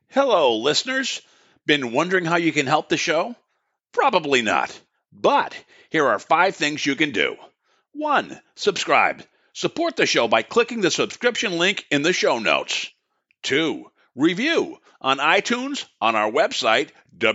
Hello, listeners. Been wondering how you can help the show? Probably not. But here are 5 things you can do. 1. Subscribe. Support the show by clicking the subscription link in the show notes. 2. Review on iTunes, on our website,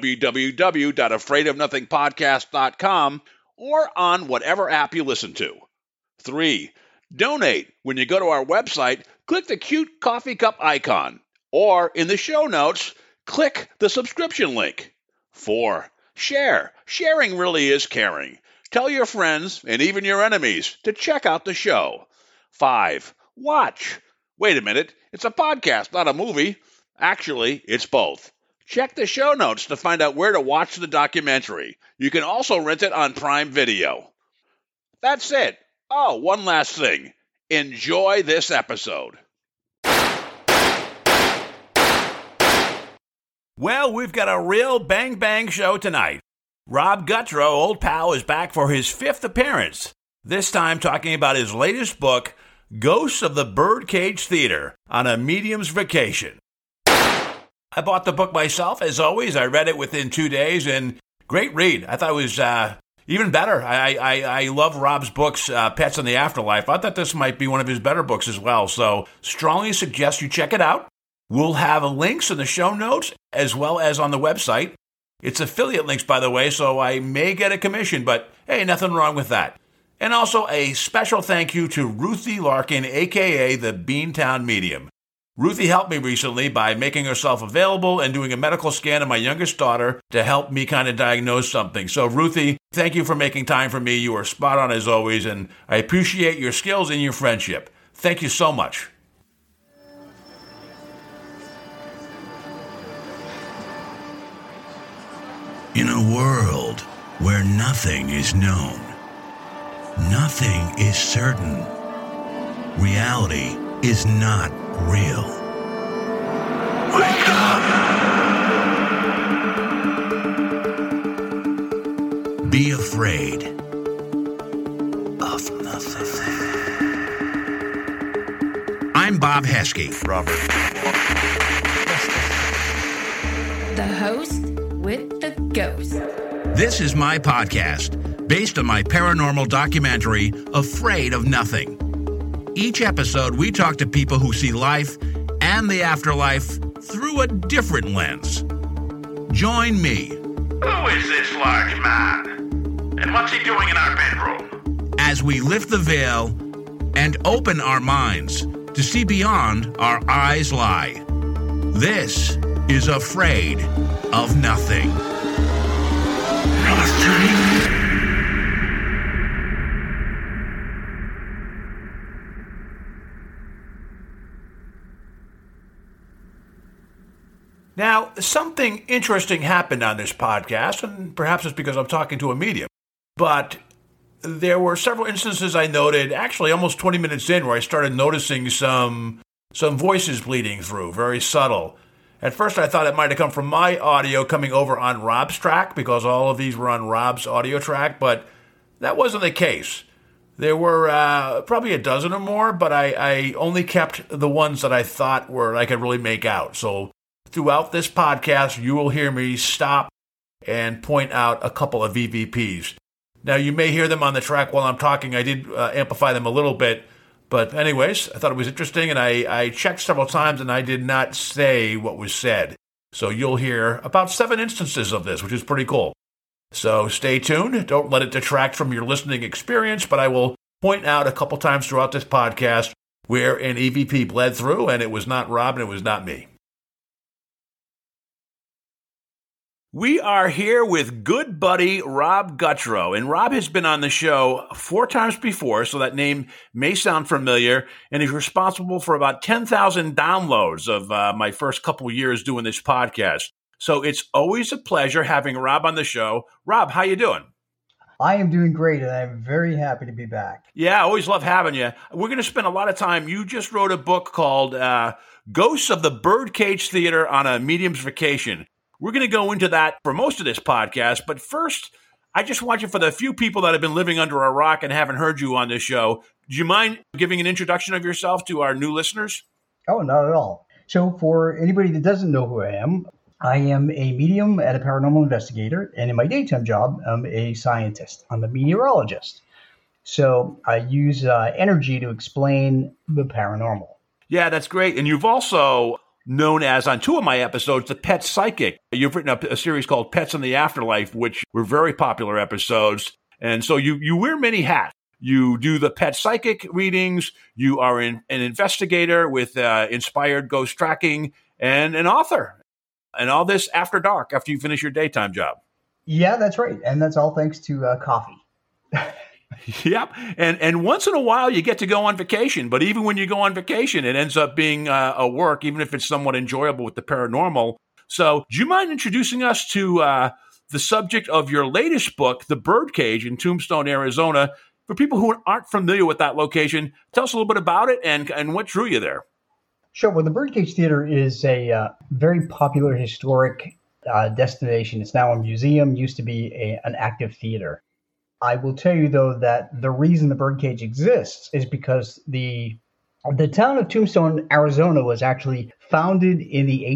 www.afraidofnothingpodcast.com, or on whatever app you listen to. 3. Donate. When you go to our website, click the cute coffee cup icon. Or in the show notes, click the subscription link. 4. Share. Sharing really is caring. Tell your friends and even your enemies to check out the show. 5. Watch. Wait a minute, it's a podcast, not a movie. Actually, it's both. Check the show notes to find out where to watch the documentary. You can also rent it on Prime Video. That's it. Oh, one last thing. Enjoy this episode. Well, we've got a real bang show tonight. Rob Guttrow, old pal, is back for his 5th appearance, this time talking about his latest book, Ghosts of the Birdcage Theater, on a Medium's Vacation. I bought the book myself, as always. I read it within 2 days, and great read. I thought it was even better. I love Rob's books, Pets in the Afterlife. I thought this might be one of his better books as well, so strongly suggest you check it out. We'll have links in the show notes as well as on the website. It's affiliate links, by the way, so I may get a commission, but hey, nothing wrong with that. And also a special thank you to Ruthie Larkin, a.k.a. the Beantown Medium. Ruthie helped me recently by making herself available and doing a medical scan of my youngest daughter to help me kind of diagnose something. So, Ruthie, thank you for making time for me. You are spot on as always, and I appreciate your skills and your friendship. Thank you so much. In a world where nothing is known, nothing is certain, reality is not real. Wake up! Be afraid of nothing. I'm Bob Heskey. Robert. The host with the ghost. This is my podcast, based on my paranormal documentary, Afraid of Nothing. Each episode, we talk to people who see life and the afterlife through a different lens. Join me. Who is this large man? And what's he doing in our bedroom? As we lift the veil and open our minds to see beyond our eyes lie. This is Afraid of Nothing. Now, something interesting happened on this podcast, and perhaps it's because I'm talking to a medium, but there were several instances I noted, actually almost 20 minutes in, where I started noticing some voices bleeding through, very subtle. At first, I thought it might have come from my audio coming over on Rob's track, because all of these were on Rob's audio track, but that wasn't the case. There were probably a dozen or more, but I only kept the ones that I thought were I could really make out. So throughout this podcast, you will hear me stop and point out a couple of EVPs. Now, you may hear them on the track while I'm talking. I did amplify them a little bit. But anyways, I thought it was interesting, and I checked several times, and I did not say what was said. So you'll hear about 7 instances of this, which is pretty cool. So stay tuned. Don't let it detract from your listening experience, but I will point out a couple times throughout this podcast where an EVP bled through, and it was not Rob, and it was not me. We are here with good buddy Rob Guttrow, and Rob has been on the show 4 times before, so that name may sound familiar, and he's responsible for about 10,000 downloads of my first couple years doing this podcast. So it's always a pleasure having Rob on the show. Rob, how you doing? I am doing great, and I'm very happy to be back. Yeah, I always love having you. We're going to spend a lot of time. You just wrote a book called Ghosts of the Birdcage Theater on a Medium's Vacation. We're going to go into that for most of this podcast, but first, I just want you, for the few people that have been living under a rock and haven't heard you on this show, do you mind giving an introduction of yourself to our new listeners? Oh, not at all. So for anybody that doesn't know who I am a medium and a paranormal investigator. And in my daytime job, I'm a scientist. I'm a meteorologist. So I use energy to explain the paranormal. Yeah, that's great. And you've also known as, on 2 of my episodes, the Pet Psychic. You've written a series called Pets in the Afterlife, which were very popular episodes. And so you wear many hats. You do the Pet Psychic readings. You are an investigator with Inspired Ghost Tracking and an author. And all this after dark, after you finish your daytime job. Yeah, that's right. And that's all thanks to coffee. Yep. And once in a while, you get to go on vacation. But even when you go on vacation, it ends up being a work, even if it's somewhat enjoyable with the paranormal. So do you mind introducing us to the subject of your latest book, The Birdcage in Tombstone, Arizona? For people who aren't familiar with that location, tell us a little bit about it and what drew you there. Sure. Well, the Birdcage Theater is a very popular historic destination. It's now a museum, used to be an active theater. I will tell you, though, that the reason the Birdcage exists is because the town of Tombstone, Arizona, was actually founded in the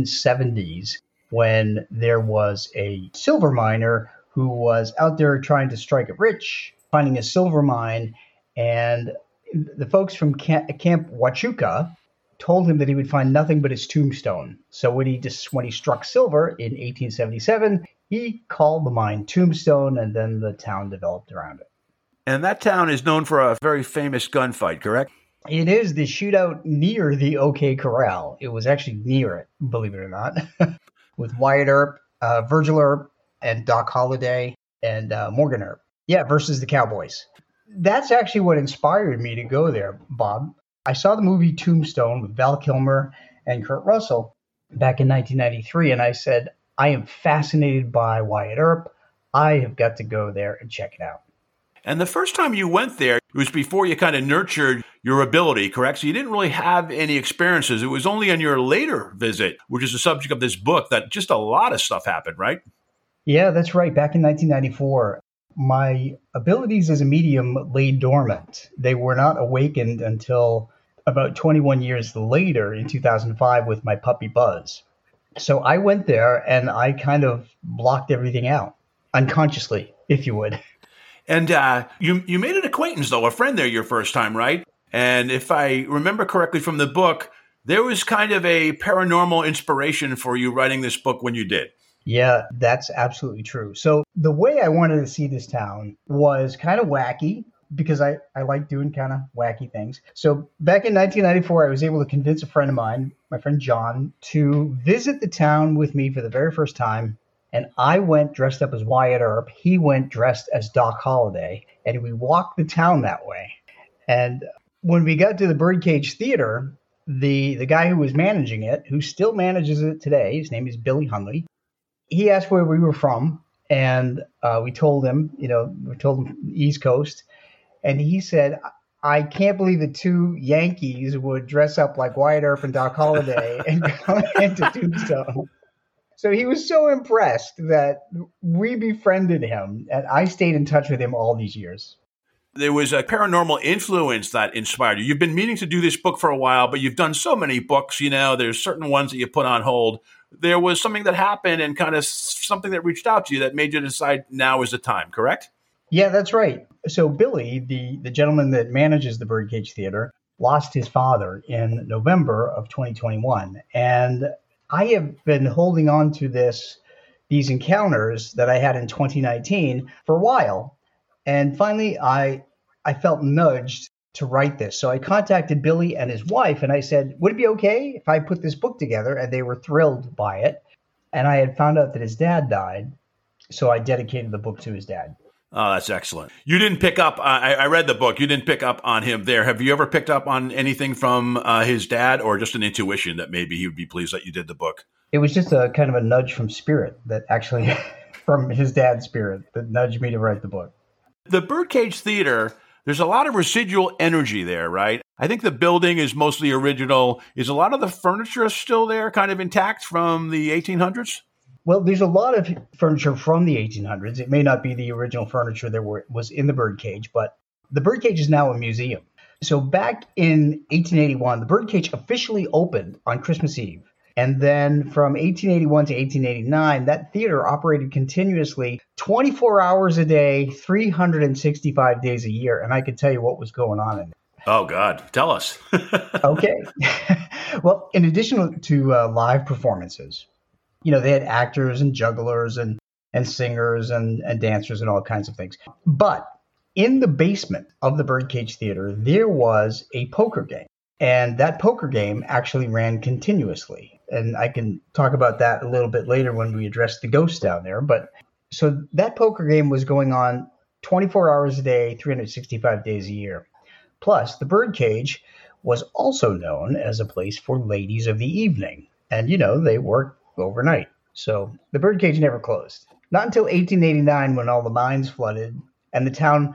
1870s when there was a silver miner who was out there trying to strike it rich, finding a silver mine, and the folks from Camp Huachuca told him that he would find nothing but his tombstone. So when he struck silver in 1877, he called the mine Tombstone, and then the town developed around it. And that town is known for a very famous gunfight, correct? It is the shootout near the OK Corral. It was actually near it, believe it or not, with Wyatt Earp, Virgil Earp, and Doc Holliday, and Morgan Earp. Yeah, versus the Cowboys. That's actually what inspired me to go there, Bob. I saw the movie Tombstone with Val Kilmer and Kurt Russell back in 1993, and I said, I am fascinated by Wyatt Earp. I have got to go there and check it out. And the first time you went there, it was before you kind of nurtured your ability, correct? So you didn't really have any experiences. It was only on your later visit, which is the subject of this book, that just a lot of stuff happened, right? Yeah, that's right. Back in 1994, my abilities as a medium lay dormant. They were not awakened until about 21 years later in 2005 with my puppy Buzz. So I went there and I kind of blocked everything out, unconsciously, if you would. And you made an acquaintance, though, a friend there your first time, right? And if I remember correctly from the book, there was kind of a paranormal inspiration for you writing this book when you did. Yeah, that's absolutely true. So the way I wanted to see this town was kind of wacky, because I like doing kind of wacky things. So back in 1994, I was able to convince a friend of mine, my friend John, to visit the town with me for the very first time. And I went dressed up as Wyatt Earp. He went dressed as Doc Holliday. And we walked the town that way. And when we got to the Birdcage Theater, the guy who was managing it, who still manages it today, his name is Billy Hunley, he asked where we were from, and we told him, East Coast, and he said, I can't believe the two Yankees would dress up like Wyatt Earp and Doc Holliday and go into Tombstone. So he was so impressed that we befriended him, and I stayed in touch with him all these years. There was a paranormal influence that inspired you. You've been meaning to do this book for a while, but you've done so many books, there's certain ones that you put on hold. There was something that happened and kind of something that reached out to you that made you decide now is the time, correct? Yeah, that's right. So Billy, the gentleman that manages the Birdcage Theater, lost his father in November of 2021. And I have been holding on to these encounters that I had in 2019 for a while. And finally, I felt nudged to write this. So I contacted Billy and his wife, and I said, would it be okay if I put this book together? And they were thrilled by it. And I had found out that his dad died, so I dedicated the book to his dad. Oh, that's excellent. You didn't pick up, I read the book, you didn't pick up on him there. Have you ever picked up on anything from his dad, or just an intuition that maybe he would be pleased that you did the book? It was just a kind of a nudge from spirit, that actually, from his dad's spirit, that nudged me to write the book. The Birdcage Theater, there's a lot of residual energy there, right? I think the building is mostly original. Is a lot of the furniture still there, kind of intact from the 1800s? Well, there's a lot of furniture from the 1800s. It may not be the original furniture that was in the Birdcage, but the Birdcage is now a museum. So back in 1881, the Birdcage officially opened on Christmas Eve. And then from 1881 to 1889, that theater operated continuously 24 hours a day, 365 days a year. And I can tell you what was going on in there. Oh, God. Tell us. Okay. Well, in addition to live performances, they had actors and jugglers and singers and dancers and all kinds of things. But in the basement of the Birdcage Theater, there was a poker game. And that poker game actually ran continuously. And I can talk about that a little bit later when we address the ghosts down there. But so that poker game was going on 24 hours a day, 365 days a year. Plus, the Birdcage was also known as a place for ladies of the evening. And, they worked overnight. So the Birdcage never closed. Not until 1889 when all the mines flooded and the town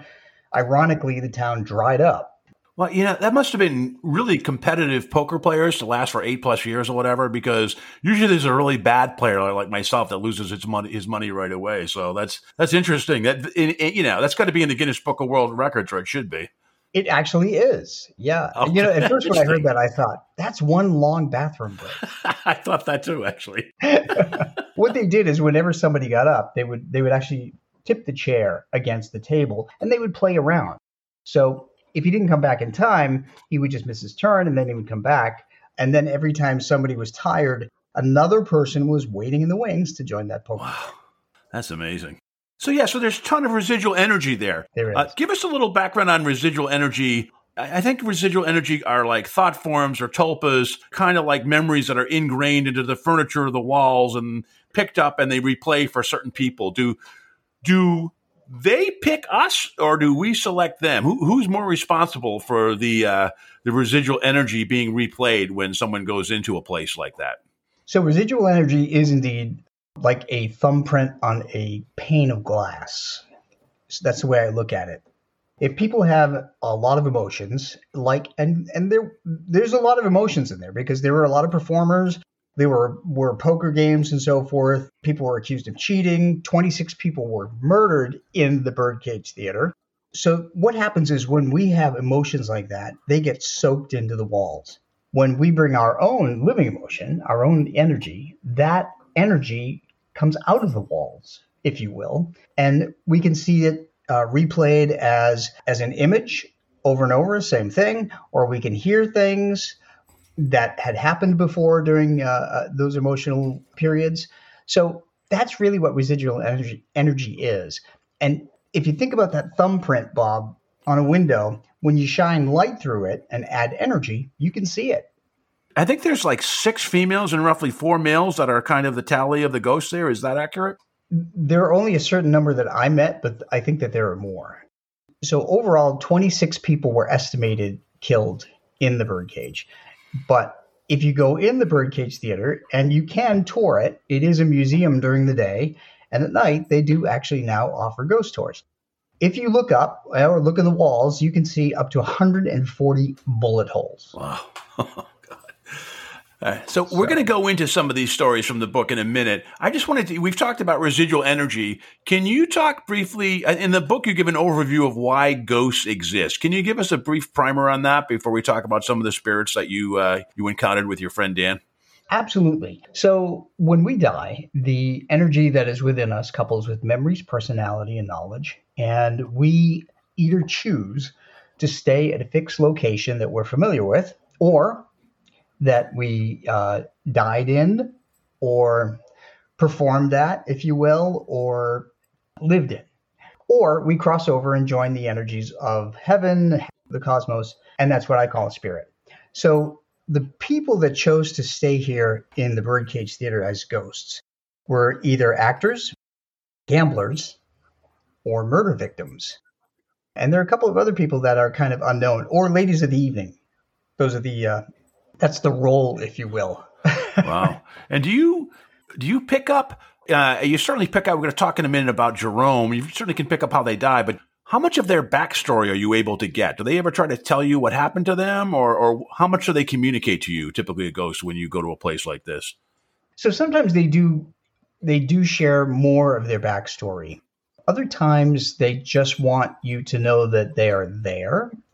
dried up. Well, that must have been really competitive poker players to last for 8+ years or whatever, because usually there's a really bad player like myself that loses his money right away. So that's interesting. That's got to be in the Guinness Book of World Records, or it should be. It actually is. Yeah. Oh, at first when I heard that, I thought, that's one long bathroom break. I thought that too, actually. What they did is whenever somebody got up, they would actually tip the chair against the table and they would play around. So if he didn't come back in time, he would just miss his turn and then he would come back. And then every time somebody was tired, another person was waiting in the wings to join that poker. Wow. That's amazing. So there's a ton of residual energy there. There is. Give us a little background on residual energy. I think residual energy are like thought forms or tulpas, kind of like memories that are ingrained into the furniture of the walls and picked up and they replay for certain people. Do they pick us or do we select them? Who's more responsible for the residual energy being replayed when someone goes into a place like that? So residual energy is indeed like a thumbprint on a pane of glass. So that's the way I look at it. If people have a lot of emotions, and there's a lot of emotions in there because there were a lot of performers. There were poker games and so forth. People were accused of cheating. 26 people were murdered in the Birdcage Theater. So what happens is when we have emotions like that, they get soaked into the walls. When we bring our own living emotion, our own energy, that energy comes out of the walls, if you will. And we can see it replayed as an image over and over, same thing, or we can hear things that had happened before during those emotional periods. So that's really what residual energy is. And if you think about that thumbprint, Bob, on a window, when you shine light through it and add energy, you can see it. I think there's like 6 females and roughly 4 males that are kind of the tally of the ghosts there. Is that accurate? There are only a certain number that I met, but I think that there are more. So overall, 26 people were estimated killed in the Birdcage. But if you go in the Birdcage Theater, and you can tour it, it is a museum during the day, and at night they do actually now offer ghost tours. If you look up or look at the walls, you can see up to 140 bullet holes. Wow. So we're going to go into some of these stories from the book in a minute. I just wanted to, we've talked about residual energy. Can you talk briefly, in the book you give an overview of why ghosts exist. Can you give us a brief primer on that before we talk about some of the spirits that you encountered with your friend Dan? Absolutely. So when we die, the energy that is within us couples with memories, personality, and knowledge. And we either choose to stay at a fixed location that we're familiar with, or that we died in or performed at, if you will, or lived in. Or we cross over and join the energies of heaven, the cosmos, and that's what I call a spirit. So the people that chose to stay here in the Birdcage Theater as ghosts were either actors, gamblers, or murder victims. And there are a couple of other people that are kind of unknown, or ladies of the evening. Those are that's the role, if you will. Wow. And do you pick up, you certainly pick up, we're going to talk in a minute about Jerome. You certainly can pick up how they die, but how much of their backstory are you able to get? Do they ever try to tell you what happened to them, or how much do they communicate to you, typically a ghost, when you go to a place like this? So sometimes they do share more of their backstory. Other times they just want you to know that they are there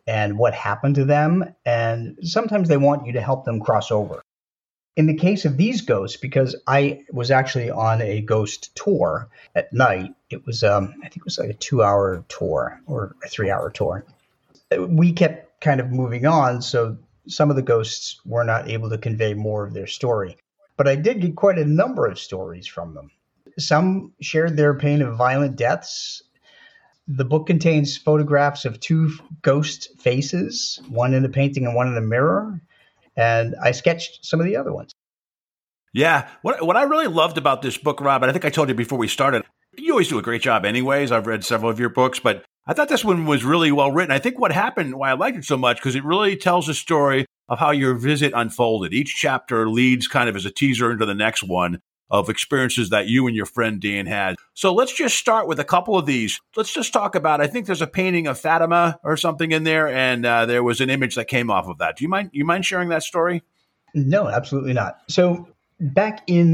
and what happened to them. And sometimes they want you to help them cross over. In the case of these ghosts, because I was actually on a ghost tour at night, it was, I think it was like a 2-hour tour or a 3-hour tour. We kept kind of moving on, so some of the ghosts were not able to convey more of their story. But I did get quite a number of stories from them. Some shared their pain of violent deaths. The book contains photographs of 2 ghost faces, one in a painting and one in a mirror. And I sketched some of the other ones. Yeah. What I really loved about this book, Rob, and I think I told you before we started, you always do a great job anyways. I've read several of your books, but I thought this one was really well written. I think what happened, why I liked it so much, because it really tells a story of how your visit unfolded. Each chapter leads kind of as a teaser into the next one of experiences that you and your friend Dan had. So let's just start with a couple of these. Let's just talk about, I think there's a painting of Fatima or something in there, and there was an image that came off of that. Do you mind sharing that story? No, absolutely not. So back in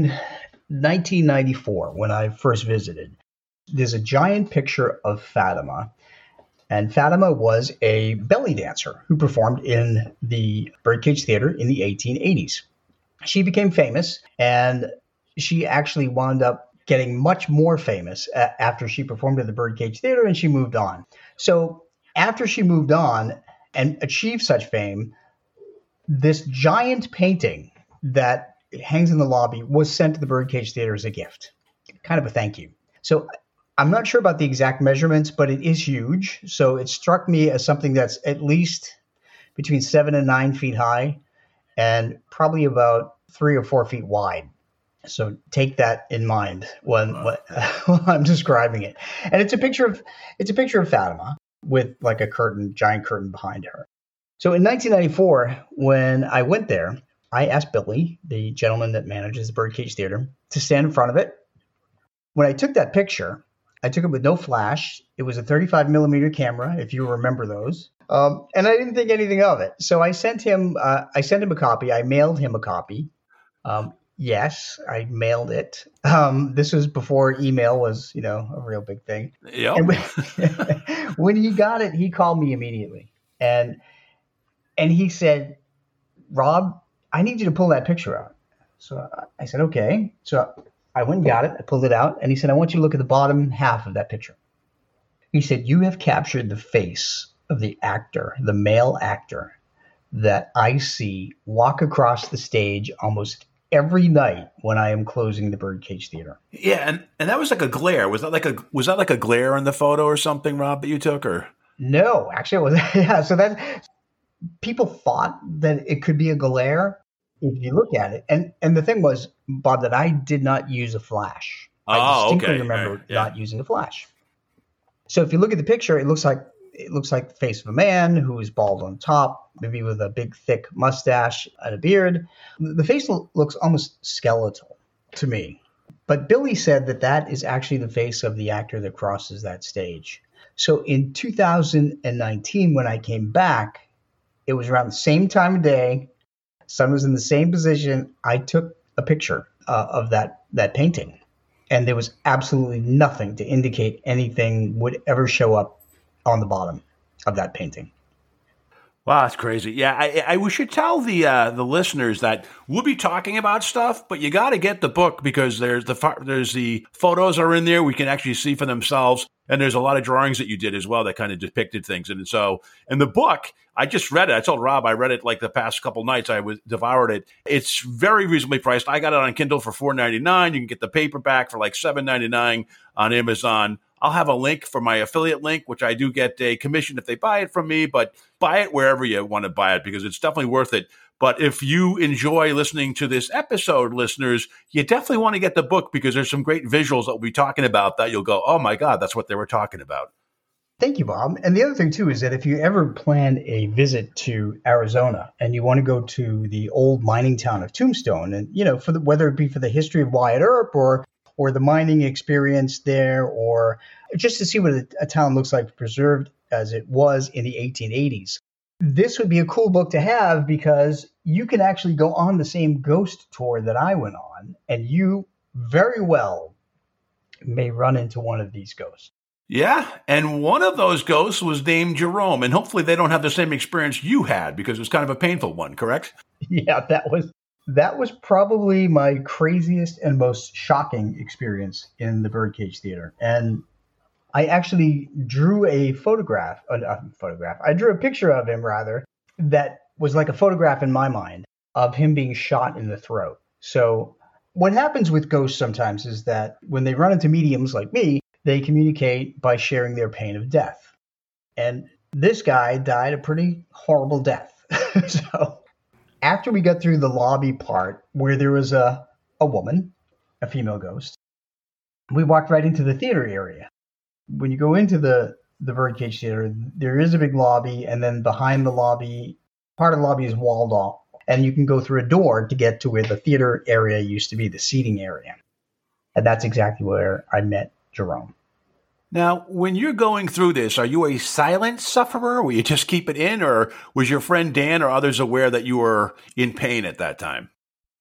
1994, when I first visited, there's a giant picture of Fatima. And Fatima was a belly dancer who performed in the Birdcage Theater in the 1880s. She became famous, and she actually wound up getting much more famous after she performed at the Birdcage Theater, and she moved on. So after she moved on and achieved such fame, this giant painting that hangs in the lobby was sent to the Birdcage Theater as a gift, kind of a thank you. So I'm not sure about the exact measurements, but it is huge. So it struck me as something that's at least between 7 and 9 feet high and probably about 3 or 4 feet wide. So take that in mind when I'm describing it. And it's a picture of Fatima with like a giant curtain behind her. So in 1994, when I went there, I asked Billy, the gentleman that manages the Birdcage Theater, to stand in front of it. When I took that picture, I took it with no flash. It was a 35 millimeter camera, if you remember those. And I didn't think anything of it. So I sent him a copy. I mailed him a copy. Yes, I mailed it. This was before email was, a real big thing. Yep. And when he got it, he called me immediately. And he said, "Rob, I need you to pull that picture out." So I said, "Okay." So I went and got it. I pulled it out. And he said, "I want you to look at the bottom half of that picture." He said, "You have captured the face of the actor, the male actor that I see walk across the stage almost every night when I am closing the Birdcage Theater." Yeah, and that was like a glare. Was that like a glare in the photo or something, Rob, that you took, or? No, actually it was. Yeah, so people thought that it could be a glare if you look at it. And the thing was, Bob, that I did not use a flash. I distinctly remember not using a flash. So if you look at the picture, it looks like the face of a man who is bald on top, maybe with a big, thick mustache and a beard. The face looks almost skeletal to me. But Billy said that is actually the face of the actor that crosses that stage. So in 2019, when I came back, it was around the same time of day. Sun was in the same position. I took a picture of that painting, and there was absolutely nothing to indicate anything would ever show up on the bottom of that painting. Wow, that's crazy. Yeah, we should tell the listeners that we'll be talking about stuff, but you got to get the book because there's the photos are in there. We can actually see for themselves, and there's a lot of drawings that you did as well that kind of depicted things. And so, in the book, I just read it. I told Rob I read it like the past couple nights. I devoured it. It's very reasonably priced. I got it on Kindle for $4.99. You can get the paperback for like $7.99 on Amazon. I'll have a link for my affiliate link, which I do get a commission if they buy it from me, but buy it wherever you want to buy it because it's definitely worth it. But if you enjoy listening to this episode, listeners, you definitely want to get the book because there's some great visuals that we'll be talking about that you'll go, oh my God, that's what they were talking about. Thank you, Bob. And the other thing, too, is that if you ever plan a visit to Arizona and you want to go to the old mining town of Tombstone, and, whether it be for the history of Wyatt Earp or the mining experience there, or just to see what a town looks like preserved as it was in the 1880s. This would be a cool book to have because you can actually go on the same ghost tour that I went on, and you very well may run into one of these ghosts. Yeah, and one of those ghosts was named Jerome, and hopefully they don't have the same experience you had because it was kind of a painful one, correct? Yeah, that was probably my craziest and most shocking experience in the Birdcage Theater. And I actually drew a I drew a picture of him, rather, that was like a photograph in my mind of him being shot in the throat. So what happens with ghosts sometimes is that when they run into mediums like me, they communicate by sharing their pain of death. And this guy died a pretty horrible death. So after we got through the lobby part where there was a woman, a female ghost, we walked right into the theater area. When you go into the Birdcage Theater, there is a big lobby, and then behind the lobby, part of the lobby is walled off, and you can go through a door to get to where the theater area used to be, the seating area. And that's exactly where I met Jerome. Now, when you're going through this, are you a silent sufferer? Will you just keep it in, or was your friend Dan or others aware that you were in pain at that time?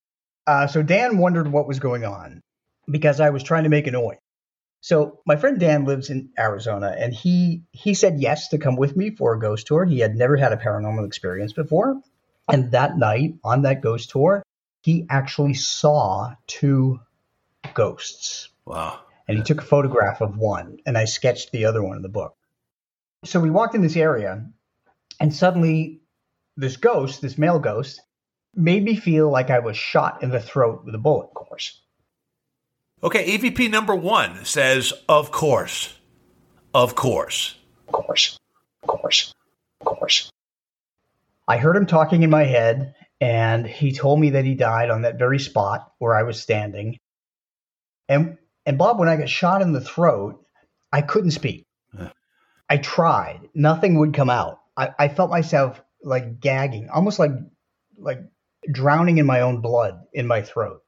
So Dan wondered what was going on because I was trying to make a noise. So my friend Dan lives in Arizona, and he said yes to come with me for a ghost tour. He had never had a paranormal experience before. And that night on that ghost tour, he actually saw 2 ghosts. Wow. And he took a photograph of one, and I sketched the other one in the book. So we walked in this area, and suddenly this male ghost, made me feel like I was shot in the throat with a bullet, of course. Okay, EVP number 1 says, of course. Of course. Of course. Of course. Of course. I heard him talking in my head, and he told me that he died on that very spot where I was standing. And Bob, when I got shot in the throat, I couldn't speak. I tried. Nothing would come out. I felt myself like gagging, almost like drowning in my own blood in my throat.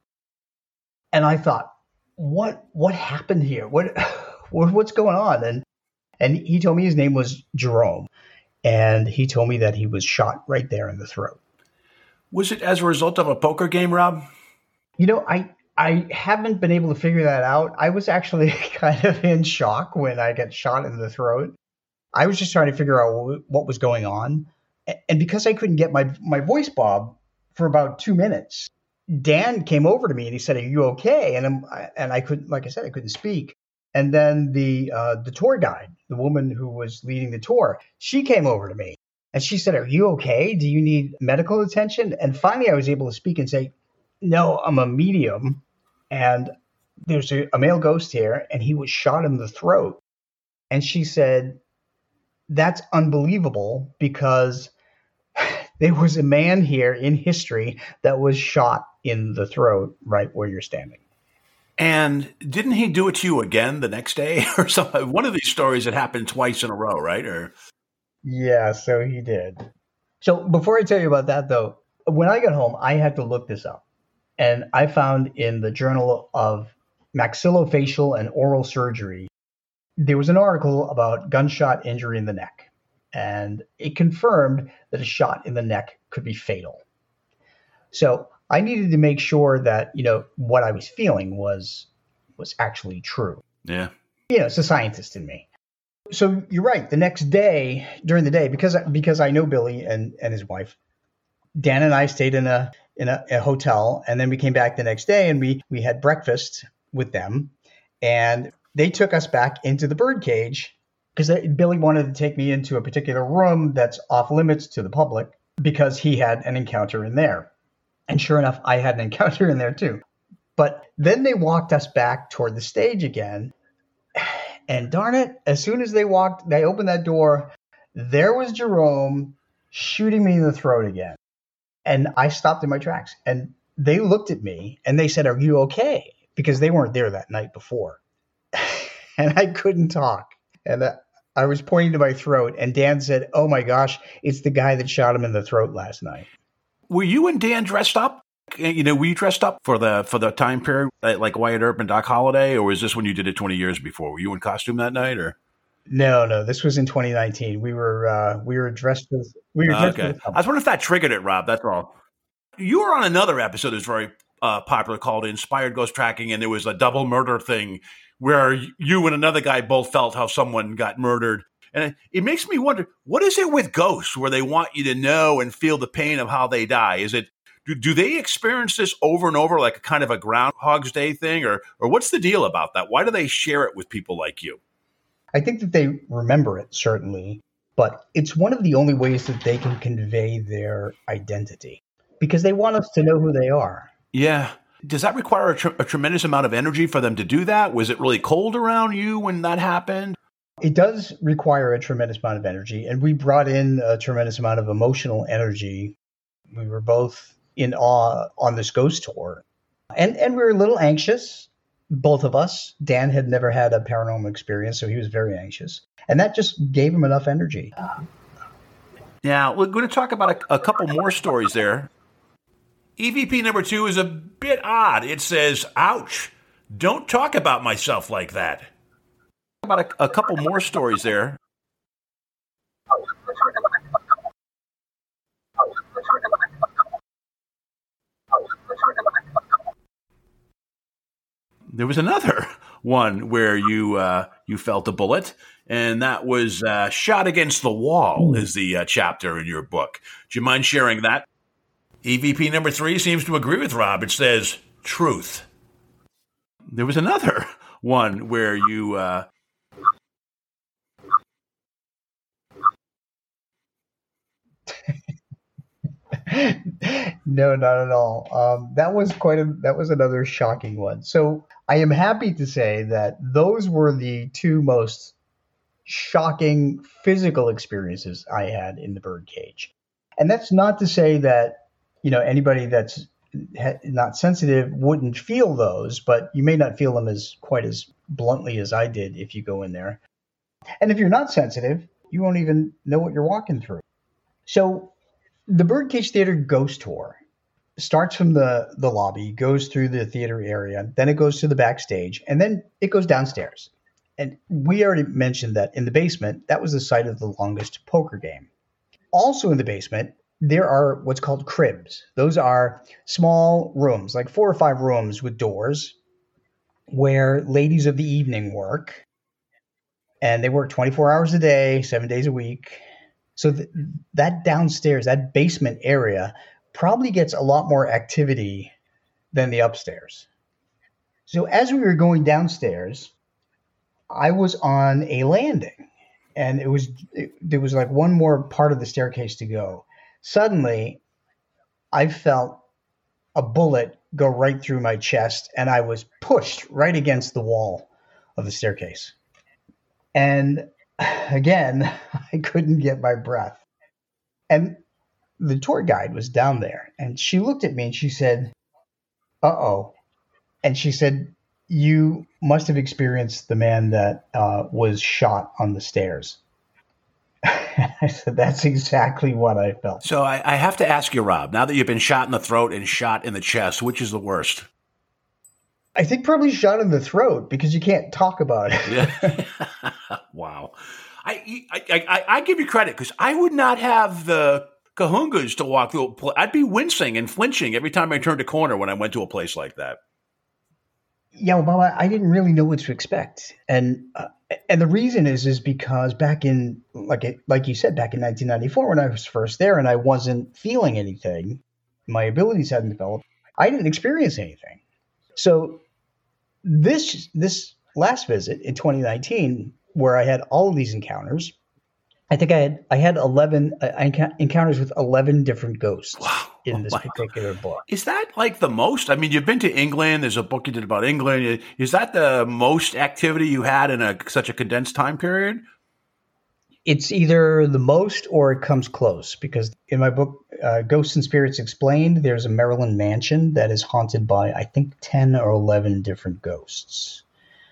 And I thought, what happened here? What's going on? And he told me his name was Jerome. And he told me that he was shot right there in the throat. Was it as a result of a poker game, Rob? You know, I haven't been able to figure that out. I was actually kind of in shock when I got shot in the throat. I was just trying to figure out what was going on. And because I couldn't get my voice, Bob, for about 2 minutes, Dan came over to me and he said, "Are you okay?" And I couldn't, like I said, I couldn't speak. And then the tour guide, the woman who was leading the tour, she came over to me and she said, "Are you okay? Do you need medical attention?" And finally I was able to speak and say, "No, I'm a medium. And there's a male ghost here, and he was shot in the throat." And she said, "That's unbelievable because there was a man here in history that was shot in the throat right where you're standing." And didn't he do it to you again the next day or something? One of these stories that happened twice in a row, right? Or yeah, so he did. So before I tell you about that, though, when I got home, I had to look this up. And I found in the Journal of Maxillofacial and Oral Surgery, there was an article about gunshot injury in the neck. And it confirmed that a shot in the neck could be fatal. So I needed to make sure that, what I was feeling was actually true. Yeah. It's a scientist in me. So you're right. The next day, during the day, because I know Billy and his wife, Dan and I stayed in a hotel, and then we came back the next day and we had breakfast with them, and they took us back into the birdcage because Billy wanted to take me into a particular room that's off limits to the public because he had an encounter in there. And sure enough, I had an encounter in there too. But then they walked us back toward the stage again, and darn it, as soon as they opened that door, there was Jerome shooting me in the throat again. And I stopped in my tracks, and they looked at me and they said, "Are you okay?" Because they weren't there that night before. And I couldn't talk. And I was pointing to my throat, and Dan said, "Oh my gosh, it's the guy that shot him in the throat last night." Were you and Dan dressed up? Were you dressed up for the time period, like Wyatt Earp and Doc Holliday, or was this when you did it 20 years before? Were you in costume that night, or? No, this was in 2019. We were dressed as okay. I was wondering if that triggered it, Rob. That's all. You were on another episode that's very popular called Inspired Ghost Tracking, and there was a double murder thing where you and another guy both felt how someone got murdered. And it makes me wonder, what is it with ghosts where they want you to know and feel the pain of how they die? Is it, do they experience this over and over like a kind of a Groundhog's Day thing? Or what's the deal about that? Why do they share it with people like you? I think that they remember it, certainly, but it's one of the only ways that they can convey their identity because they want us to know who they are. Yeah. Does that require a tremendous amount of energy for them to do that? Was it really cold around you when that happened? It does require a tremendous amount of energy, and we brought in a tremendous amount of emotional energy. We were both in awe on this ghost tour, and we were a little anxious, both of us. Dan had never had a paranormal experience, so he was very anxious, and that just gave him enough energy. Now, we're going to talk about a couple more stories there. EVP number 2 is a bit odd. It says, ouch, don't talk about myself like that. About a couple more stories there. There was another one where you felt a bullet, and that was Shot Against the Wall is the chapter in your book. Do you mind sharing that? EVP number 3 seems to agree with Rob. It says, truth. There was another one where you... No, not at all. That was another shocking one. So I am happy to say that those were the two most shocking physical experiences I had in the birdcage. And that's not to say that, anybody that's not sensitive wouldn't feel those, but you may not feel them quite as bluntly as I did if you go in there. And if you're not sensitive, you won't even know what you're walking through. So the Birdcage Theater Ghost Tour starts from the lobby, goes through the theater area, then it goes to the backstage, and then it goes downstairs. And we already mentioned that in the basement, that was the site of the longest poker game. Also in the basement, there are what's called cribs. Those are small rooms, like 4 or 5 rooms with doors, where ladies of the evening work. And they work 24 hours a day, 7 days a week. So that downstairs, that basement area, probably gets a lot more activity than the upstairs. So as we were going downstairs, I was on a landing, and there was like one more part of the staircase to go. Suddenly, I felt a bullet go right through my chest, and I was pushed right against the wall of the staircase. And again, I couldn't get my breath. And the tour guide was down there, and she looked at me and she said, uh-oh. And she said, you must have experienced the man that was shot on the stairs. I said, that's exactly what I felt. So I have to ask you, Rob, now that you've been shot in the throat and shot in the chest, which is the worst? I think probably shot in the throat because you can't talk about it. Yeah. Wow. I give you credit because I would not have the kahungas to walk through. I'd be wincing and flinching every time I turned a corner when I went to a place like that. Yeah, well, Bob, I didn't really know what to expect. And the reason is because back in, like you said, back in 1994 when I was first there and I wasn't feeling anything, my abilities hadn't developed, I didn't experience anything. So this last visit in 2019, where I had all of these encounters, I think I had 11 encounters with 11 different ghosts in this particular book. Is that like the most? I mean, you've been to England. There's a book you did about England. Is that the most activity you had in such a condensed time period? It's either the most or it comes close, because in my book, Ghosts and Spirits Explained, there's a Maryland mansion that is haunted by, I think, 10 or 11 different ghosts.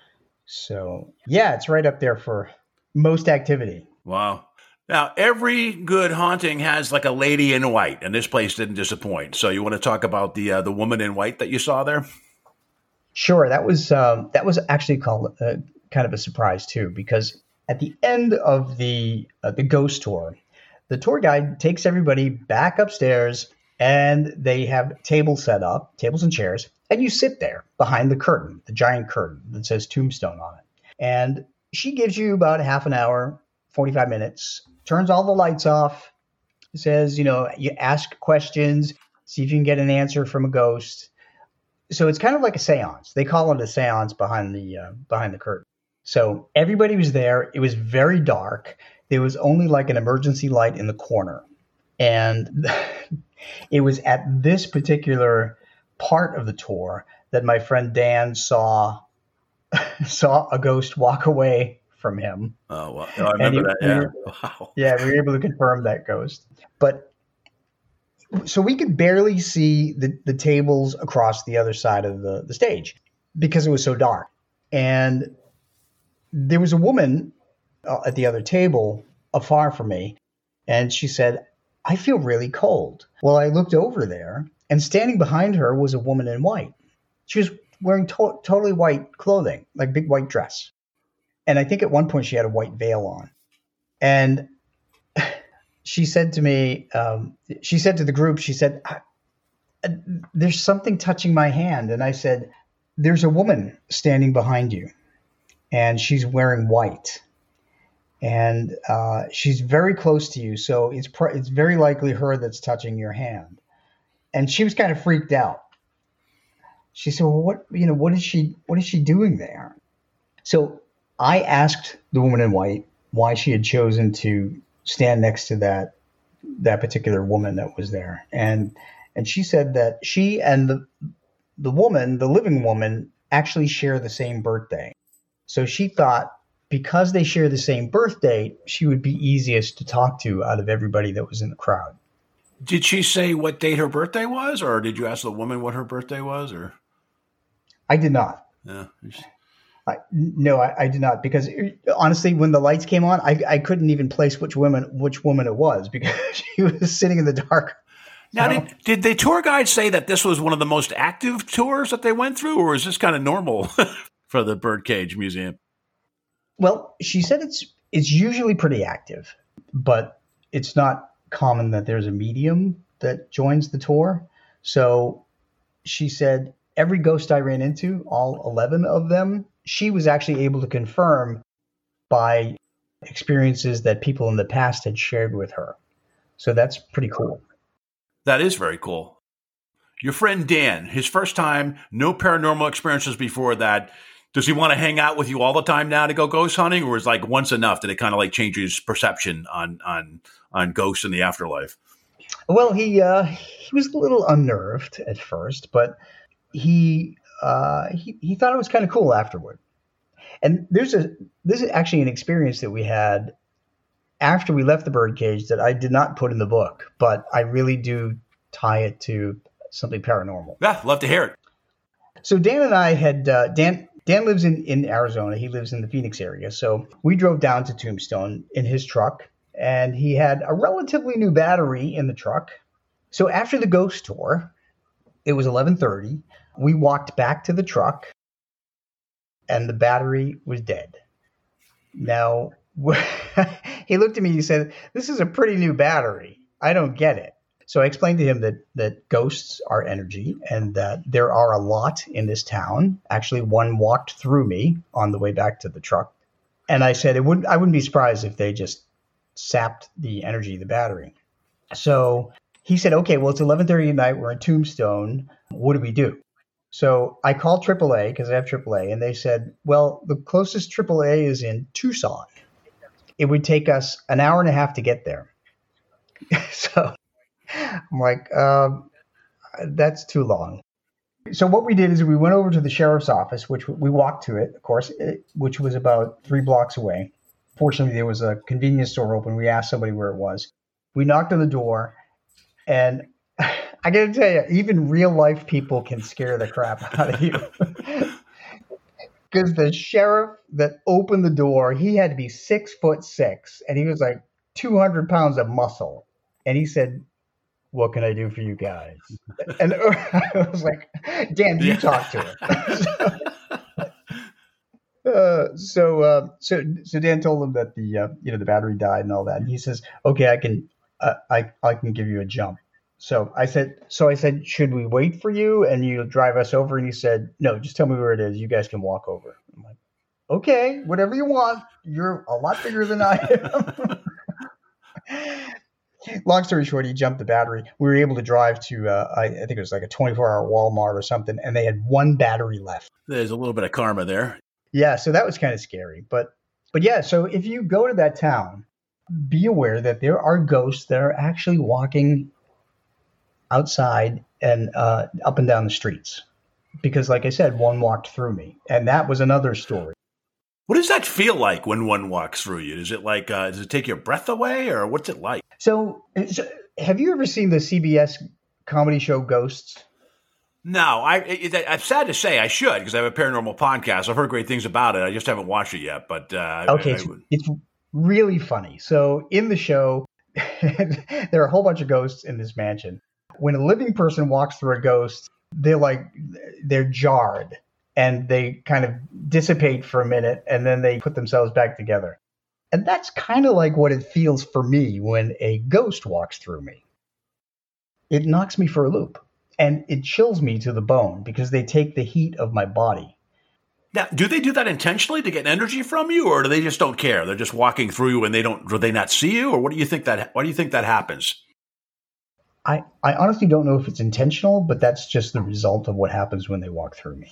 So, yeah, it's right up there for most activity. Wow. Now, every good haunting has like a lady in white, and this place didn't disappoint. So you want to talk about the woman in white that you saw there? Sure. That was actually called kind of a surprise, too, because at the end of the ghost tour, the tour guide takes everybody back upstairs And they have tables set up, tables and chairs, and you sit there behind the curtain, the giant curtain that says Tombstone on it. And she gives you about half an hour, 45 minutes, turns all the lights off, says, you ask questions, see if you can get an answer from a ghost. So it's kind of like a seance. They call it a seance behind the curtain. So everybody was there. It was very dark. There was only like an emergency light in the corner. And it was at this particular part of the tour that my friend Dan saw a ghost walk away from him. Oh, well, I remember that. Yeah. Wow. Yeah, we were able to confirm that ghost. But so we could barely see the tables across the other side of the stage because it was so dark. And there was a woman at the other table afar from me, and she said, "I feel really cold." Well, I looked over there, and standing behind her was a woman in white. She was wearing totally white clothing, like big white dress. And I think at one point she had a white veil on. And she said to me, she said to the group, she said, "There's something touching my hand." And I said, "There's a woman standing behind you, and she's wearing white. And she's very close to you, so it's very likely her that's touching your hand." And she was kind of freaked out. She said, "Well, what is she doing there?" So I asked the woman in white why she had chosen to stand next to that particular woman that was there, and she said that she and the woman, the living woman, actually share the same birthday. So she thought, because they share the same birth date, she would be easiest to talk to out of everybody that was in the crowd. Did she say what date her birthday was, or did you ask the woman what her birthday was? Or I did not. Yeah. No, I did not, because honestly, when the lights came on, I couldn't even place which woman it was because she was sitting in the dark. Now, did the tour guide say that this was one of the most active tours that they went through, or is this kind of normal for the Birdcage Museum? Well, she said it's usually pretty active, but it's not common that there's a medium that joins the tour. So she said every ghost I ran into, all 11 of them, she was actually able to confirm by experiences that people in the past had shared with her. So that's pretty cool. That is very cool. Your friend Dan, his first time, no paranormal experiences before that. Does he want to hang out with you all the time now to go ghost hunting, or is like once enough? Did it kind of like change his perception on ghosts in the afterlife? Well, he was a little unnerved at first, but he thought it was kind of cool afterward. And this is actually an experience that we had after we left the Birdcage that I did not put in the book, but I really do tie it to something paranormal. Yeah, love to hear it. So Dan and I had Dan lives in Arizona. He lives in the Phoenix area. So we drove down to Tombstone in his truck, and he had a relatively new battery in the truck. So after the ghost tour, it was 11:30. We walked back to the truck, and the battery was dead. Now, he looked at me and he said, "This is a pretty new battery. I don't get it." So I explained to him that ghosts are energy and that there are a lot in this town. Actually, one walked through me on the way back to the truck. And I said I wouldn't be surprised if they just sapped the energy of the battery. So he said, "Okay, well, it's 11:30 at night. We're in Tombstone. What do we do?" So I called AAA because I have AAA, and they said, "Well, the closest AAA is in Tucson. It would take us an hour and a half to get there." So I'm like, that's too long. So what we did is we went over to the sheriff's office, which we walked to it, of course, which was about 3 blocks away. Fortunately, there was a convenience store open. We asked somebody where it was. We knocked on the door, and I got to tell you, even real life people can scare the crap out of you. Because the sheriff that opened the door, he had to be 6'6", and he was like 200 pounds of muscle. And he said, "What can I do for you guys?" And I was like, "Dan, you talk to him." So Dan told him that the battery died and all that. And he says, "Okay, I can give you a jump." So I said, should we wait for you and you drive us over? And he said, no, just tell me where it is. You guys can walk over. I'm like, okay, whatever you want. You're a lot bigger than I am. Long story short, he jumped the battery. We were able to drive to, I think it was like a 24-hour Walmart or something, and they had one battery left. There's a little bit of karma there. Yeah, so that was kind of scary. But yeah, so if you go to that town, be aware that there are ghosts that are actually walking outside and up and down the streets. Because like I said, one walked through me. And that was another story. What does that feel like when one walks through you? Is it like, does it take your breath away, or what's it like? So have you ever seen the CBS comedy show Ghosts? No, I'm sad to say I should, because I have a paranormal podcast. I've heard great things about it. I just haven't watched it yet. But okay, it's really funny. So in the show, there are a whole bunch of ghosts in this mansion. When a living person walks through a ghost, they're jarred. And they kind of dissipate for a minute, and then they put themselves back together. And that's kind of like what it feels for me when a ghost walks through me. It knocks me for a loop, and it chills me to the bone because they take the heat of my body. Now, do they do that intentionally to get energy from you, or do they just don't care? They're just walking through you, and do they not see you, or what do you think why do you think that happens? I honestly don't know if it's intentional, but that's just the result of what happens when they walk through me.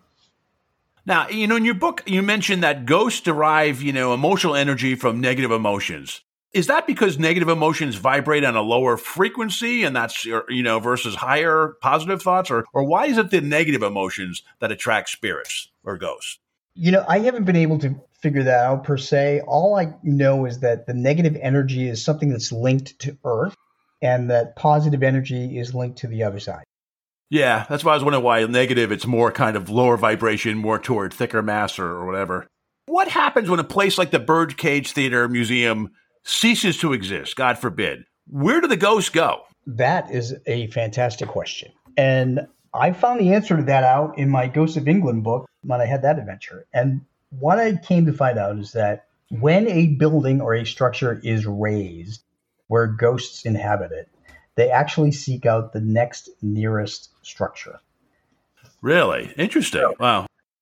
Now, in your book, you mentioned that ghosts derive, emotional energy from negative emotions. Is that because negative emotions vibrate on a lower frequency, and that's, versus higher positive thoughts? Or why is it the negative emotions that attract spirits or ghosts? I haven't been able to figure that out per se. All I know is that the negative energy is something that's linked to Earth, and that positive energy is linked to the other side. Yeah, that's why I was wondering why negative, it's more kind of lower vibration, more toward thicker mass or whatever. What happens when a place like the Birdcage Theater Museum ceases to exist, God forbid? Where do the ghosts go? That is a fantastic question. And I found the answer to that out in my Ghosts of England book when I had that adventure. And what I came to find out is that when a building or a structure is razed where ghosts inhabit it, they actually seek out the next nearest structure. Really? Interesting. Wow.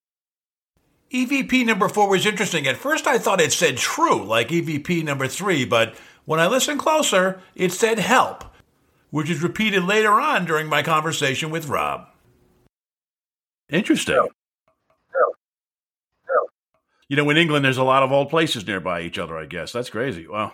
EVP number 4 was interesting. At first I thought it said true, like EVP number 3, but when I listened closer, it said help, which is repeated later on during my conversation with Rob. Interesting. In England, there's a lot of old places nearby each other, I guess. That's crazy. Wow.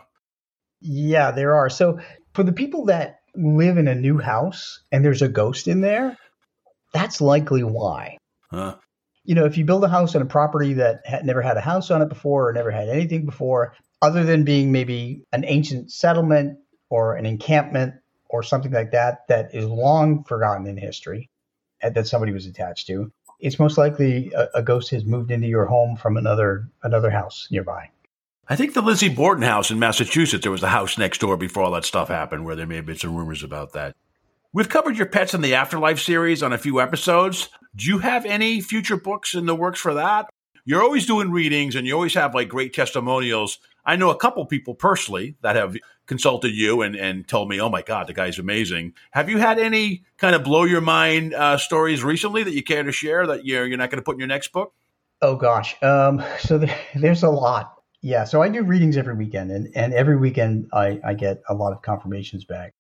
Yeah, there are. So for the people that live in a new house and there's a ghost in there, that's likely why. Huh. If you build a house on a property that never had a house on it before or never had anything before, other than being maybe an ancient settlement or an encampment or something like that is long forgotten in history and that somebody was attached to, it's most likely a ghost has moved into your home from another house nearby. I think the Lizzie Borden house in Massachusetts, there was a house next door before all that stuff happened where there may have been some rumors about that. We've covered your Pets in the Afterlife series on a few episodes. Do you have any future books in the works for that? You're always doing readings and you always have great testimonials. I know a couple people personally that have consulted you and told me, oh my God, the guy's amazing. Have you had any kind of blow your mind stories recently that you care to share that you're not going to put in your next book? Oh gosh. So there's a lot. Yeah, so I do readings every weekend, and every weekend I get a lot of confirmations back.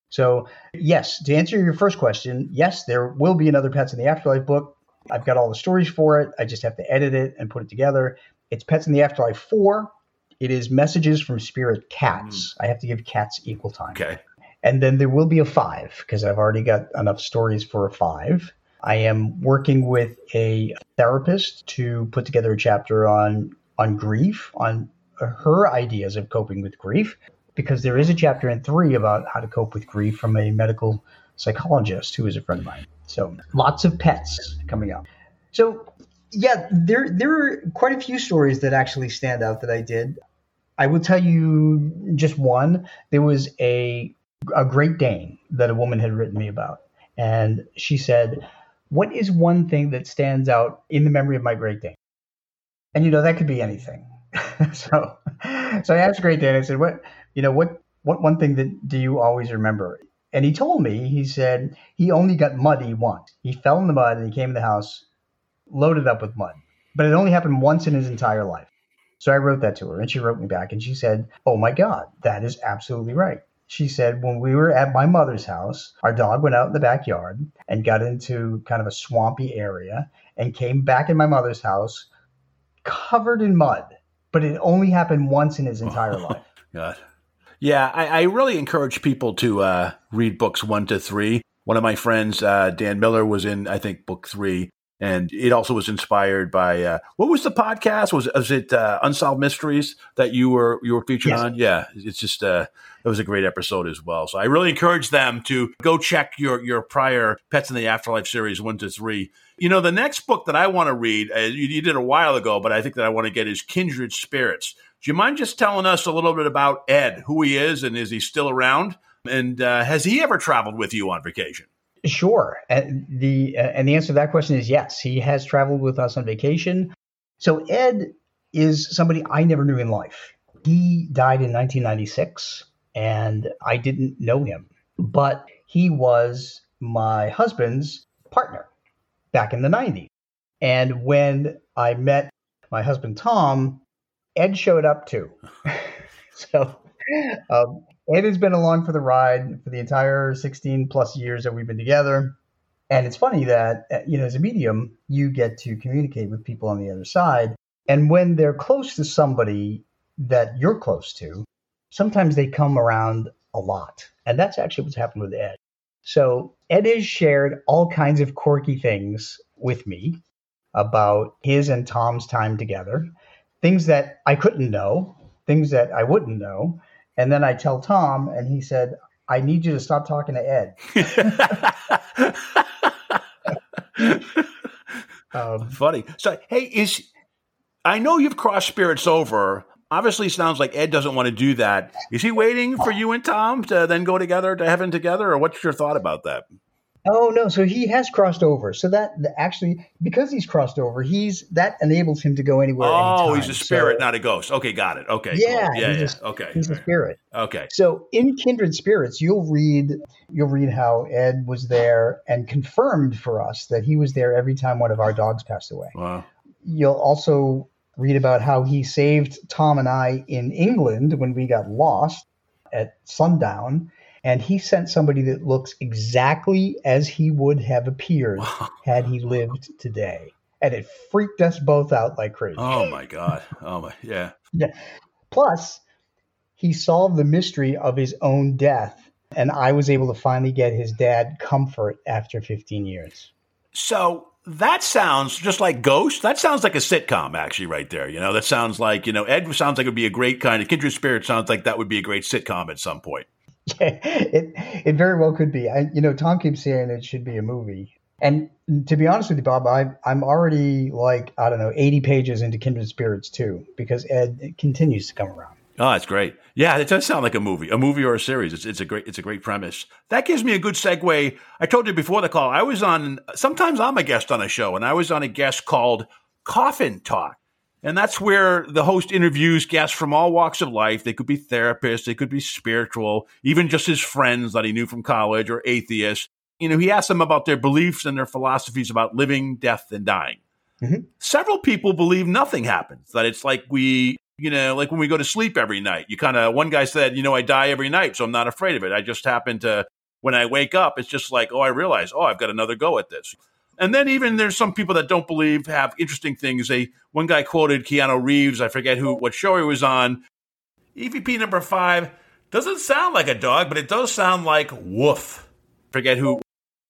So yes, to answer your first question, yes, there will be another Pets in the Afterlife book. I've got all the stories for it. I just have to edit it and put it together. It's Pets in the Afterlife 4. It is Messages from Spirit Cats. I have to give cats equal time. Okay. And then there will be a 5 because I've already got enough stories for a 5. I am working with a therapist to put together a chapter on grief, on her ideas of coping with grief, because there is a chapter in 3 about how to cope with grief from a medical psychologist who is a friend of mine. So lots of pets coming up. So yeah, there are quite a few stories that actually stand out that I did. I will tell you just one. There was a Great Dane that a woman had written me about. And she said, what is one thing that stands out in the memory of my Great Dane? And, that could be anything. So I asked Great Dane, I said, what one thing that do you always remember? And he told me, he said he only got muddy once. He fell in the mud and he came in the house loaded up with mud. But it only happened once in his entire life. So I wrote that to her and she wrote me back and she said, oh my God, that is absolutely right. She said, when we were at my mother's house, our dog went out in the backyard and got into kind of a swampy area and came back in my mother's house covered in mud. But it only happened once in his entire life. God. Yeah, I really encourage people to read books 1 to 3. One of my friends, Dan Miller, was in, I think, book 3. And it also was inspired by, what was the podcast? Was it Unsolved Mysteries that you were featured on? Yeah, it's just, it was a great episode as well. So I really encourage them to go check your prior Pets in the Afterlife series 1 to 3. You know, the next book that I want to read, you did a while ago, but I think that I want to get is Kindred Spirits. Do you mind just telling us a little bit about Ed, who he is, and is he still around? And has he ever traveled with you on vacation? Sure. And the answer to that question is yes. He has traveled with us on vacation. So Ed is somebody I never knew in life. He died in 1996, and I didn't know him. But he was my husband's partner back in the 90s. And when I met my husband, Tom, Ed showed up too. So Ed has been along for the ride for the entire 16 plus years that we've been together. And it's funny that, as a medium, you get to communicate with people on the other side. And when they're close to somebody that you're close to, sometimes they come around a lot. And that's actually what's happened with Ed. So Ed has shared all kinds of quirky things with me about his and Tom's time together, things that I couldn't know, things that I wouldn't know. And then I tell Tom, and he said, I need you to stop talking to Ed. Funny. So, hey, I know you've crossed spirits over. Obviously, sounds like Ed doesn't want to do that. Is he waiting for you and Tom to then go together to heaven together, or what's your thought about that? Oh, no. So he has crossed over. So that actually, because he's crossed over, that enables him to go anywhere. Oh, anytime. He's a spirit, not a ghost. Okay, got it. Okay. Yeah. Cool. Yeah. Okay. He's a spirit. Okay. So in Kindred Spirits, you'll read how Ed was there and confirmed for us that he was there every time one of our dogs passed away. Wow. You'll also read about how he saved Tom and I in England when we got lost at sundown. And he sent somebody that looks exactly as he would have appeared had he lived today. And it freaked us both out like crazy. Oh, my God. Oh, my. Yeah. Yeah. Plus, he solved the mystery of his own death. And I was able to finally get his dad comfort after 15 years. So that sounds just like Ghost. That sounds like a sitcom, actually, right there. That sounds like, Ed sounds like it would be a great kind of Kindred Spirit. Sounds like that would be a great sitcom at some point. Yeah, it very well could be. Tom keeps saying it should be a movie. And to be honest with you, Bob, I'm already 80 pages into Kindred Spirits too, because Ed continues to come around. Oh, that's great. Yeah, it does sound like a movie or a series. It's a great premise. That gives me a good segue. I told you before the call, sometimes I'm a guest on a show, and I was on a guest called Coffin Talk. And that's where the host interviews guests from all walks of life. They could be therapists, they could be spiritual, even just his friends that he knew from college or atheists. He asked them about their beliefs and their philosophies about living, death, and dying. Mm-hmm. Several people believe nothing happens, that it's like like when we go to sleep every night. One guy said, I die every night, so I'm not afraid of it. I just happen to, when I wake up, it's just like, I realize, I've got another go at this. And then even there's some people that don't believe have interesting things. One guy quoted Keanu Reeves. I forget what show he was on. EVP number 5 doesn't sound like a dog, but it does sound like woof. Forget who.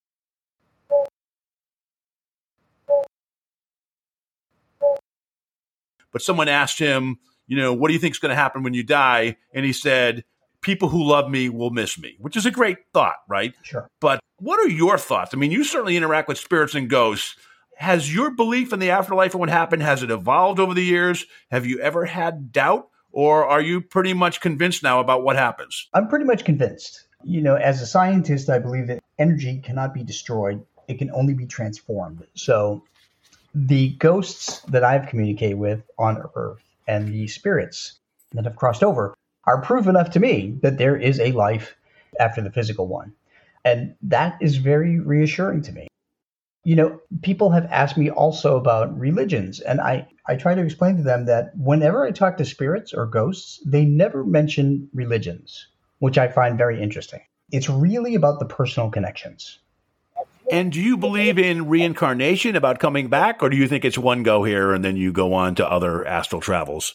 But someone asked him, what do you think is going to happen when you die? And he said, people who love me will miss me, which is a great thought, right? Sure. But what are your thoughts? I mean, you certainly interact with spirits and ghosts. Has your belief in the afterlife and what happened, has it evolved over the years? Have you ever had doubt, or are you pretty much convinced now about what happens? I'm pretty much convinced. As a scientist, I believe that energy cannot be destroyed. It can only be transformed. So the ghosts that I've communicated with on Earth and the spirits that have crossed over are proof enough to me that there is a life after the physical one. And that is very reassuring to me. People have asked me also about religions, and I try to explain to them that whenever I talk to spirits or ghosts, they never mention religions, which I find very interesting. It's really about the personal connections. And do you believe in reincarnation, about coming back, or do you think it's one go here and then you go on to other astral travels?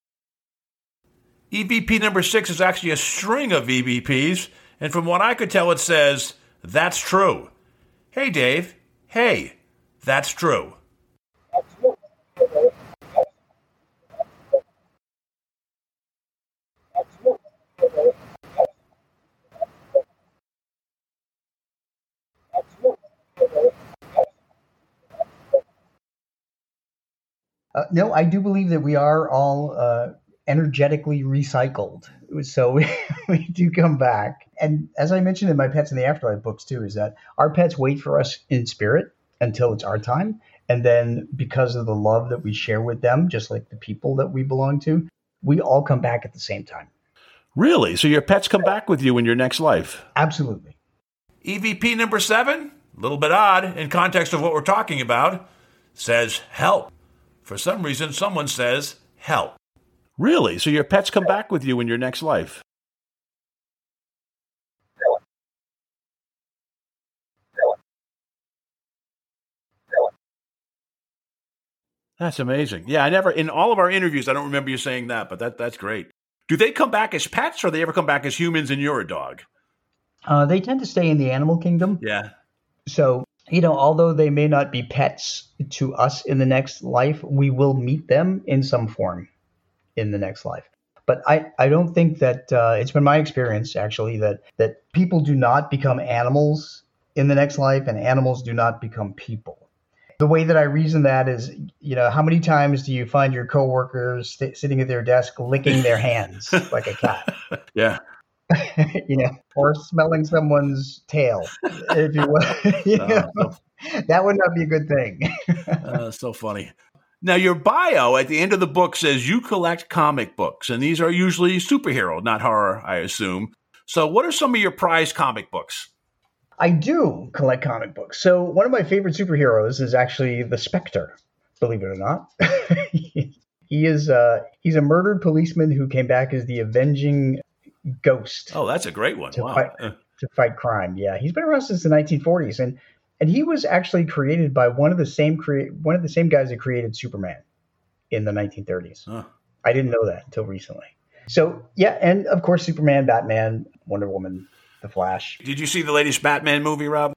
EVP number 6 is actually a string of EVPs, and from what I could tell, it says, "That's true." Hey, Dave. Hey, that's true. No, I do believe that we are all energetically recycled. So we do come back. And as I mentioned in my Pets in the Afterlife books too, is that our pets wait for us in spirit until it's our time. And then because of the love that we share with them, just like the people that we belong to, we all come back at the same time. Really? So your pets come back with you in your next life? Absolutely. EVP number 7, a little bit odd in context of what we're talking about, says help. For some reason, someone says help. Really? So your pets come back with you in your next life? That's amazing. Yeah, in all of our interviews, I don't remember you saying that, but that's great. Do they come back as pets, or do they ever come back as humans and you're a dog? They tend to stay in the animal kingdom. Yeah. So, although they may not be pets to us in the next life, we will meet them in some form in the next life. But I don't think that it's been my experience, actually, that people do not become animals in the next life and animals do not become people. The way that I reason that is, how many times do you find your coworkers sitting at their desk licking their hands like a cat? Yeah. Or smelling someone's tail, if you will. That would not be a good thing. So funny. Now, your bio at the end of the book says you collect comic books, and these are usually superhero, not horror, I assume. So what are some of your prized comic books? I do collect comic books. So one of my favorite superheroes is actually the Spectre, believe it or not. He's a murdered policeman who came back as the avenging ghost. Oh, that's a great one. To fight crime. Yeah, he's been around since the 1940s, and he was actually created by one of the same guys that created Superman in the 1930s. Huh. I didn't know that until recently. So yeah, and of course Superman, Batman, Wonder Woman, The Flash. Did you see the latest Batman movie, Rob?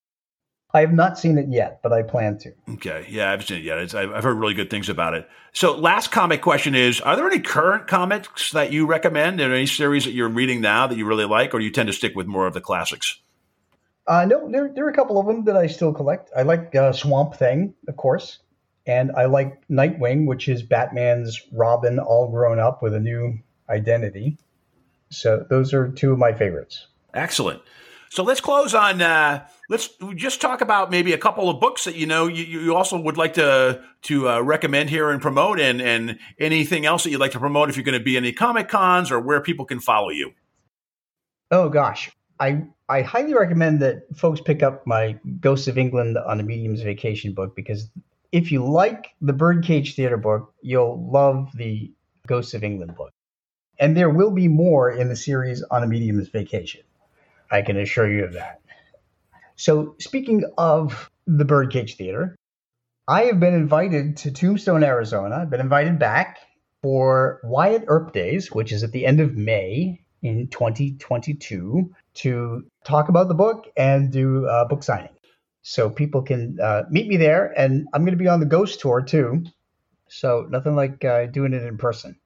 I have not seen it yet, but I plan to. Okay. Yeah, I haven't seen it yet. I've heard really good things about it. So last comic question is, are there any current comics that you recommend? Are there any series that you're reading now that you really like, or do you tend to stick with more of the classics? No, there are a couple of them that I still collect. I like Swamp Thing, of course. And I like Nightwing, which is Batman's Robin all grown up with a new identity. So those are two of my favorites. Excellent. So let's close on, let's just talk about maybe a couple of books that you also would like to recommend here and promote, and anything else that you'd like to promote if you're going to be any Comic Cons, or where people can follow you. Oh, gosh. I highly recommend that folks pick up my Ghosts of England on a Medium's Vacation book, because if you like the Birdcage Theater book, you'll love the Ghosts of England book. And there will be more in the series on a Medium's Vacation. I can assure you of that. So speaking of the Birdcage Theater, I have been invited to Tombstone, Arizona. I've been invited back for Wyatt Earp Days, which is at the end of May in 2022, to talk about the book and do a book signing. So people can meet me there, and I'm going to be on the Ghost Tour too. So nothing like doing it in person.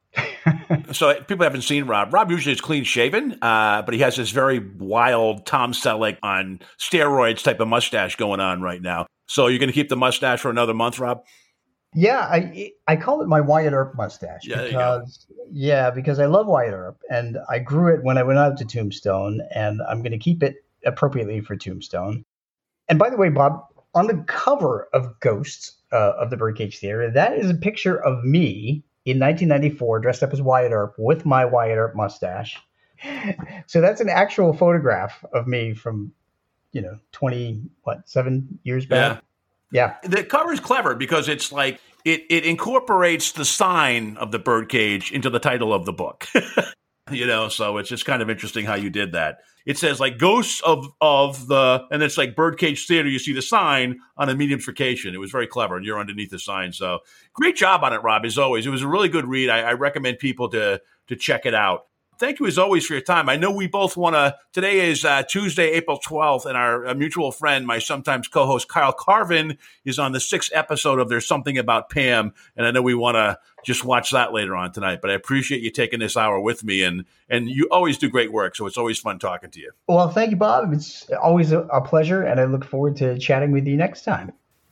So people haven't seen Rob. Rob usually is clean shaven, but he has this very wild Tom Selleck on steroids type of mustache going on right now. So you're going to keep the mustache for another month, Rob? Yeah, I call it my Wyatt Earp mustache because I love Wyatt Earp, and I grew it when I went out to Tombstone, and I'm going to keep it appropriately for Tombstone. And by the way, Bob, on the cover of Ghosts of the Birdcage Theater, that is a picture of me in 1994, dressed up as Wyatt Earp with my Wyatt Earp mustache. So that's an actual photograph of me from 7 years back. Yeah. The cover is clever because it's like it incorporates the sign of the birdcage into the title of the book. So it's just kind of interesting how you did that. It says like Ghosts of the, and it's like Birdcage Theater. You see the sign on a medium's vacation. It was very clever, and you're underneath the sign. So great job on it, Rob, as always. It was a really good read. I recommend people to check it out. Thank you, as always, for your time. I know we both want to – today is Tuesday, April 12th, and our mutual friend, my sometimes co-host Kyle Carvin, is on the 6th episode of There's Something About Pam, and I know we want to just watch that later on tonight. But I appreciate you taking this hour with me, and you always do great work, so it's always fun talking to you. Well, thank you, Bob. It's always a pleasure, and I look forward to chatting with you next time.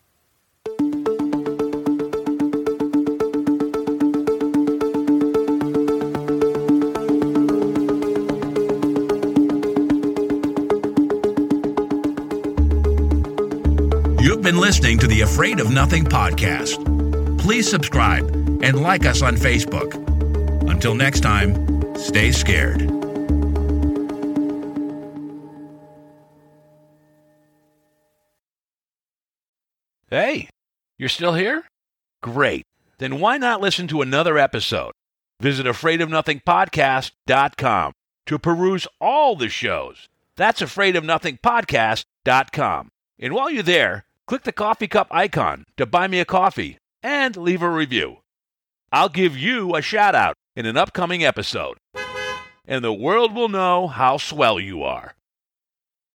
You've been listening to the Afraid of Nothing podcast. Please subscribe and like us on Facebook. Until next time, stay scared. Hey, you're still here? Great. Then why not listen to another episode? Visit AfraidOfNothingPodcast.com to peruse all the shows. That's AfraidOfNothingPodcast.com. And while you're there, click the coffee cup icon to buy me a coffee and leave a review. I'll give you a shout-out in an upcoming episode, and the world will know how swell you are.